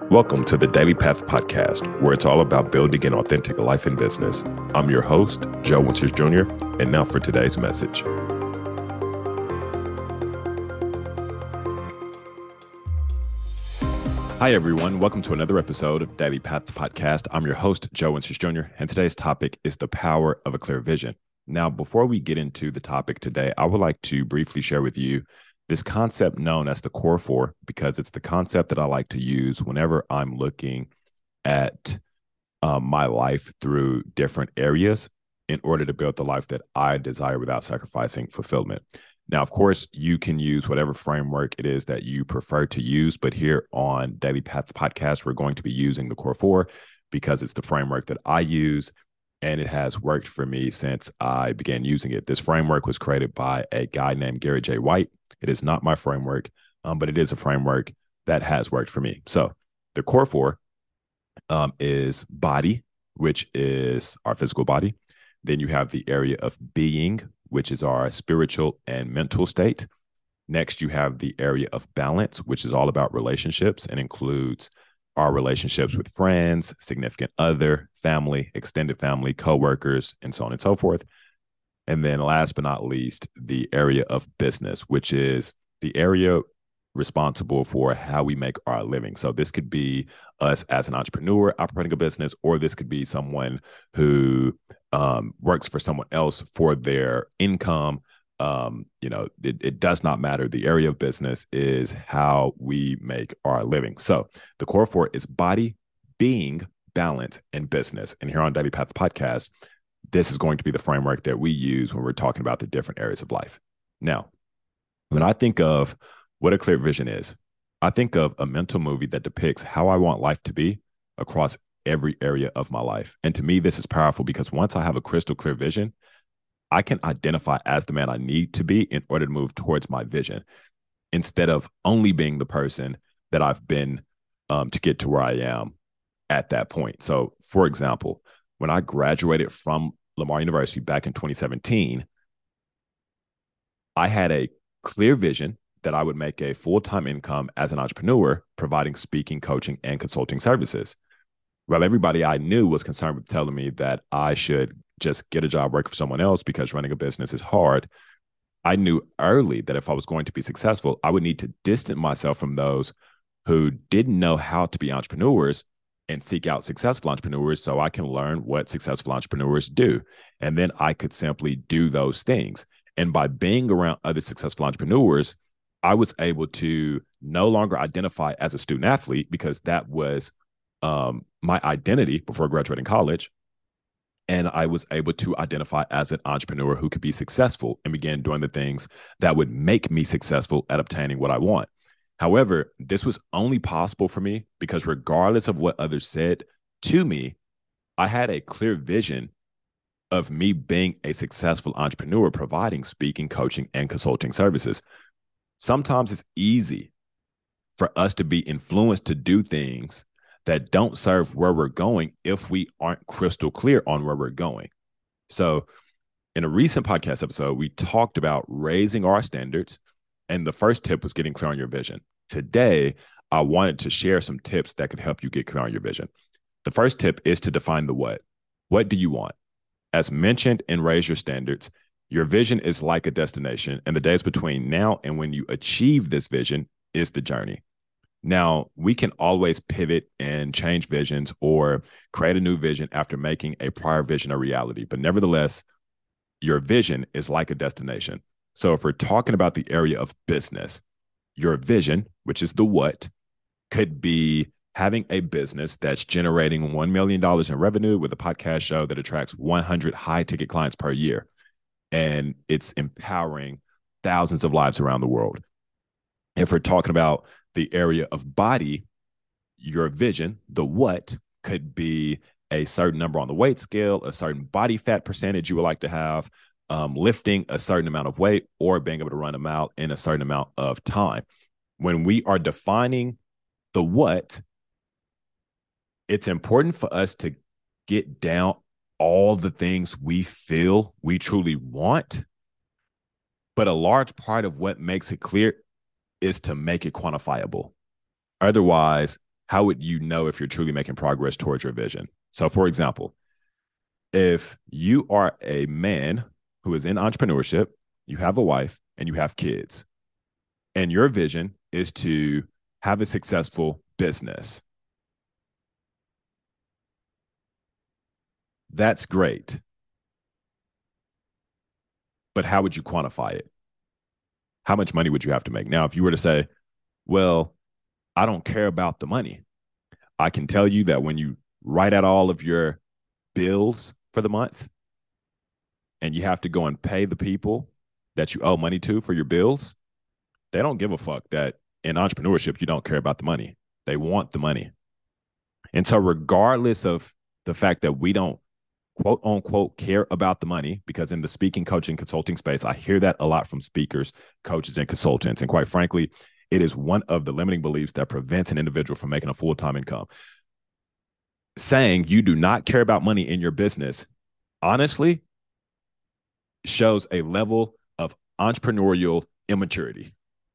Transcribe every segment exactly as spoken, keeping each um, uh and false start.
Welcome to the Daily Path Podcast, where it's all about building an authentic life and business. I'm your host, Joe Winters Junior, and now for today's message. Hi, everyone. Welcome to another episode of Daily Path Podcast. I'm your host, Joe Winters Junior, and today's topic is the power of a clear vision. Now, before we get into the topic today, I would like to briefly share with you this concept known as the Core Four, because it's the concept that I like to use whenever I'm looking at um, my life through different areas in order to build the life that I desire without sacrificing fulfillment. Now, of course, you can use whatever framework it is that you prefer to use, but here on Daily Path Podcast, we're going to be using the Core Four because it's the framework that I use, and it has worked for me since I began using it. This framework was created by a guy named Gary J. White. It is not my framework, um, but it is a framework that has worked for me. So the Core Four um, is body, which is our physical body. Then you have the area of being, which is our spiritual and mental state. Next, you have the area of balance, which is all about relationships and includes our relationships with friends, significant other, family, extended family, coworkers, and so on and so forth. And then last but not least, the area of business, which is the area responsible for how we make our living. So this could be us as an entrepreneur operating a business, or this could be someone who um, works for someone else for their income. Um, you know, it, it does not matter. The area of business is how we make our living. So the Core Four is body, being, balance, and business. And here on Daily Path Podcast, this is going to be the framework that we use when we're talking about the different areas of life. Now, when I think of what a clear vision is, I think of a mental movie that depicts how I want life to be across every area of my life. And to me, this is powerful because once I have a crystal clear vision, I can identify as the man I need to be in order to move towards my vision, instead of only being the person that I've been um, to get to where I am at that point. So, for example, when I graduated from Lamar University back in twenty seventeen, I had a clear vision that I would make a full-time income as an entrepreneur, providing speaking, coaching, and consulting services. Well, everybody I knew was concerned with telling me that I should just get a job working for someone else because running a business is hard. I knew early that if I was going to be successful, I would need to distance myself from those who didn't know how to be entrepreneurs and seek out successful entrepreneurs so I can learn what successful entrepreneurs do. And then I could simply do those things. And by being around other successful entrepreneurs, I was able to no longer identify as a student athlete, because that was um, my identity before graduating college. And I was able to identify as an entrepreneur who could be successful and began doing the things that would make me successful at obtaining what I want. However, this was only possible for me because regardless of what others said to me, I had a clear vision of me being a successful entrepreneur, providing speaking, coaching, and consulting services. Sometimes it's easy for us to be influenced to do things that don't serve where we're going if we aren't crystal clear on where we're going. So in a recent podcast episode, we talked about raising our standards, and the first tip was getting clear on your vision. Today, I wanted to share some tips that could help you get clear on your vision. The first tip is to define the what. What do you want? As mentioned in Raise Your Standards, your vision is like a destination, and the days between now and when you achieve this vision is the journey. Now, we can always pivot and change visions or create a new vision after making a prior vision a reality. But nevertheless, your vision is like a destination. So if we're talking about the area of business, your vision, which is the what, could be having a business that's generating one million dollars in revenue with a podcast show that attracts one hundred high-ticket clients per year. And it's empowering thousands of lives around the world. If we're talking about the area of body, your vision, the what, could be a certain number on the weight scale, a certain body fat percentage you would like to have, um, lifting a certain amount of weight, or being able to run a mile in a certain amount of time. When we are defining the what, it's important for us to get down all the things we feel we truly want. But a large part of what makes it clear is to make it quantifiable. Otherwise, how would you know if you're truly making progress towards your vision? So, for example, if you are a man who is in entrepreneurship, you have a wife, and you have kids, and your vision is to have a successful business, that's great. But how would you quantify it? How much money would you have to make? Now, if you were to say, well, I don't care about the money, I can tell you that when you write out all of your bills for the month and you have to go and pay the people that you owe money to for your bills, they don't give a fuck that in entrepreneurship, you don't care about the money. They want the money. And so regardless of the fact that we don't quote unquote care about the money, because in the speaking, coaching, consulting space, I hear that a lot from speakers, coaches, and consultants. And quite frankly, it is one of the limiting beliefs that prevents an individual from making a full-time income. Saying you do not care about money in your business, honestly, shows a level of entrepreneurial immaturity.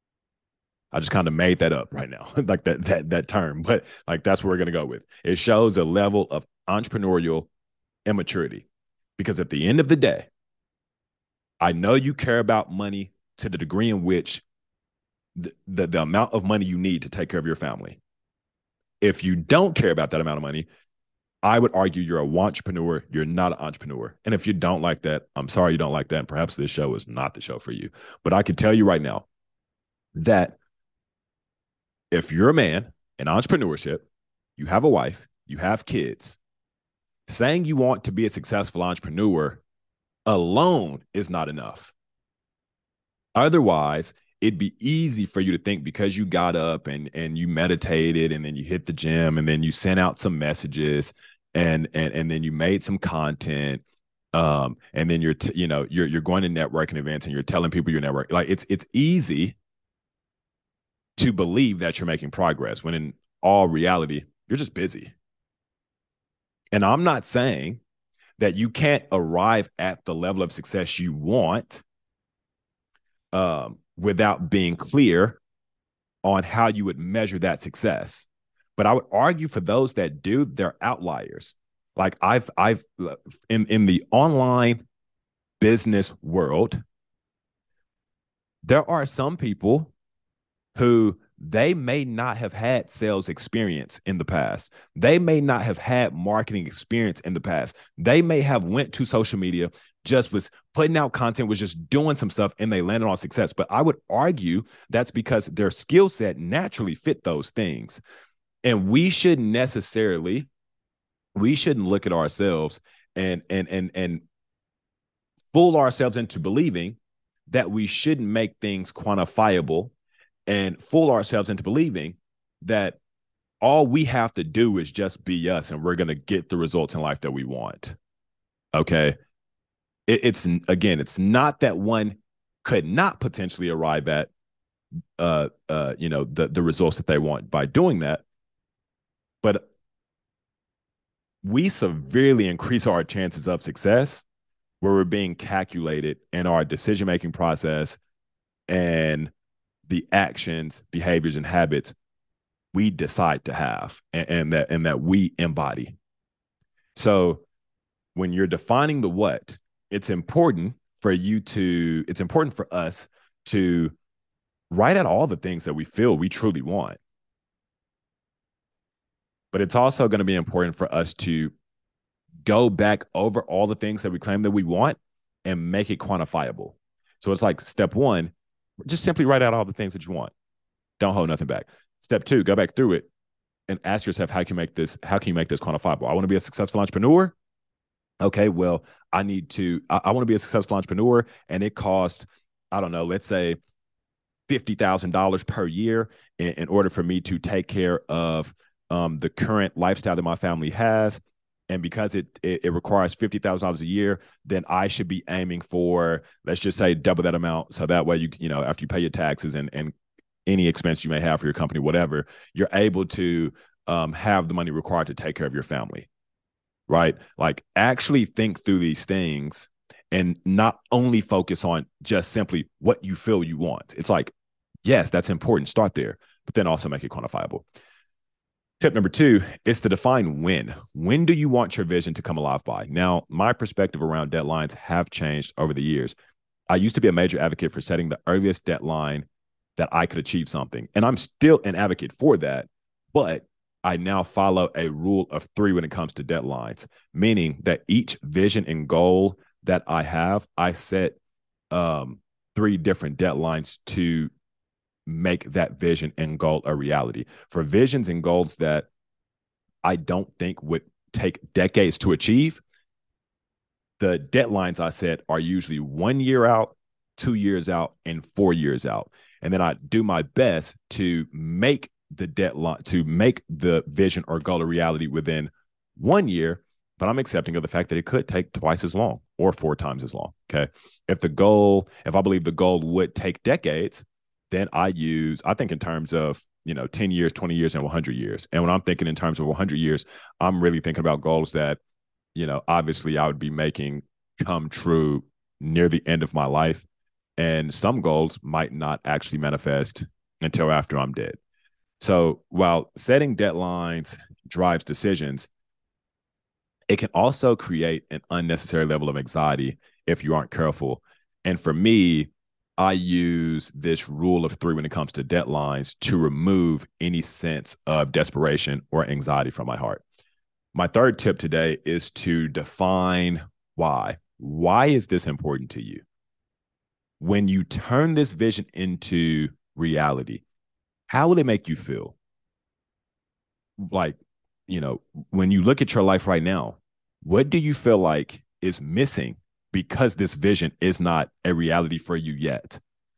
I just kind of made that up right now, like that that that term, but like that's what we're gonna go with. It shows a level of entrepreneurial immaturity, because at the end of the day, I know you care about money to the degree in which the, the, the amount of money you need to take care of your family. If you don't care about that amount of money, I would argue you're a wantrepreneur. You're not an entrepreneur. And if you don't like that, I'm sorry you don't like that. And perhaps this show is not the show for you. But I can tell you right now that if you're a man in entrepreneurship, you have a wife, you have kids, saying you want to be a successful entrepreneur alone is not enough. Otherwise, it'd be easy for you to think because you got up and, and you meditated and then you hit the gym and then you sent out some messages and and, and then you made some content um, and then you're t- you know you're you're going to networking events and you're telling people your network. Like it's it's easy to believe that you're making progress when in all reality, you're just busy. And I'm not saying that you can't arrive at the level of success you want um, without being clear on how you would measure that success. But I would argue for those that do, they're outliers. Like I've, I've in, in the online business world, there are some people who they may not have had sales experience in the past. They may not have had marketing experience in the past. They may have went to social media, just was putting out content, was just doing some stuff, and they landed on success. But I would argue that's because their skill set naturally fit those things. And we shouldn't necessarily, we shouldn't look at ourselves and and and and fool ourselves into believing that we shouldn't make things quantifiable and fool ourselves into believing that all we have to do is just be us and we're going to get the results in life that we want. Okay. It, it's, again, it's not that one could not potentially arrive at, uh, uh, you know, the, the results that they want by doing that. But we severely increase our chances of success where we're being calculated in our decision-making process and the actions, behaviors, and habits we decide to have and, and that and that we embody. So when you're defining the what, it's important for you to, it's important for us to write out all the things that we feel we truly want. But it's also going to be important for us to go back over all the things that we claim that we want and make it quantifiable. So it's like step one, just simply write out all the things that you want. Don't hold nothing back. Step two, go back through it and ask yourself, how can you make this, how can you make this quantifiable? I want to be a successful entrepreneur. Okay, well, I need to, I, I want to be a successful entrepreneur and it costs, I don't know, let's say fifty thousand dollars per year in, in order for me to take care of um, the current lifestyle that my family has. And because it it, it requires fifty thousand dollars a year, then I should be aiming for, let's just say, double that amount. So that way, you you know, after you pay your taxes and, and any expense you may have for your company, whatever, you're able to um, have the money required to take care of your family, right? Like actually think through these things and not only focus on just simply what you feel you want. It's like, yes, that's important. Start there, but then also make it quantifiable. Tip number two is to define when. When do you want your vision to come alive by? Now, my perspective around deadlines have changed over the years. I used to be a major advocate for setting the earliest deadline that I could achieve something. And I'm still an advocate for that. But I now follow a rule of three when it comes to deadlines, meaning that each vision and goal that I have, I set um, three different deadlines to make that vision and goal a reality. For visions and goals that I don't think would take decades to achieve, the deadlines I set are usually one year out, two years out, and four years out. And then I do my best to make the deadline, to make the vision or goal a reality within one year, but I'm accepting of the fact that it could take twice as long or four times as long. Okay. If the goal, if I believe the goal would take decades, then I use, I think in terms of, you know, ten years, twenty years, and one hundred years. And when I'm thinking in terms of one hundred years, I'm really thinking about goals that, you know, obviously I would be making come true near the end of my life. And some goals might not actually manifest until after I'm dead. So while setting deadlines drives decisions, it can also create an unnecessary level of anxiety if you aren't careful. And for me, I use this rule of three when it comes to deadlines to remove any sense of desperation or anxiety from my heart. My third tip today is to define why. Why is this important to you? When you turn this vision into reality, how will it make you feel? Like, you know, when you look at your life right now, what do you feel like is missing because this vision is not a reality for you yet?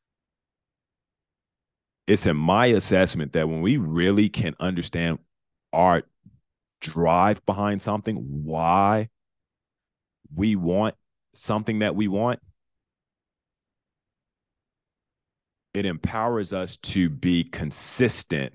It's in my assessment that when we really can understand our drive behind something, why we want something that we want, it empowers us to be consistent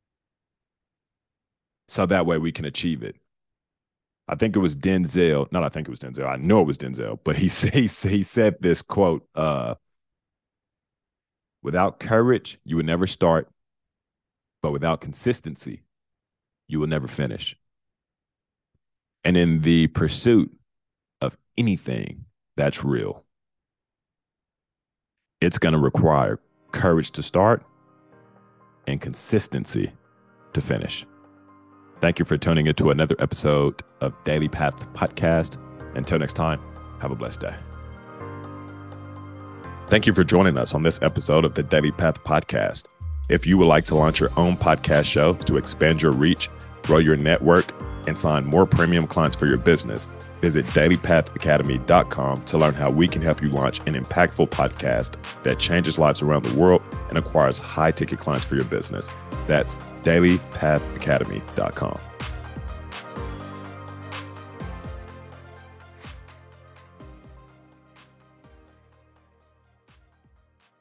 so that way we can achieve it. I think it was Denzel. Not I think it was Denzel. I know it was Denzel, but he, he, he said this quote, uh, without courage, you would never start, but without consistency, you will never finish. And in the pursuit of anything that's real, it's going to require courage to start and consistency to finish. Thank you for tuning into another episode of Daily Path Podcast. Until next time, have a blessed day. Thank you for joining us on this episode of the Daily Path Podcast. If you would like to launch your own podcast show to expand your reach, grow your network, and sign more premium clients for your business, visit daily path academy dot com to learn how we can help you launch an impactful podcast that changes lives around the world and acquires high-ticket clients for your business. That's daily path academy dot com.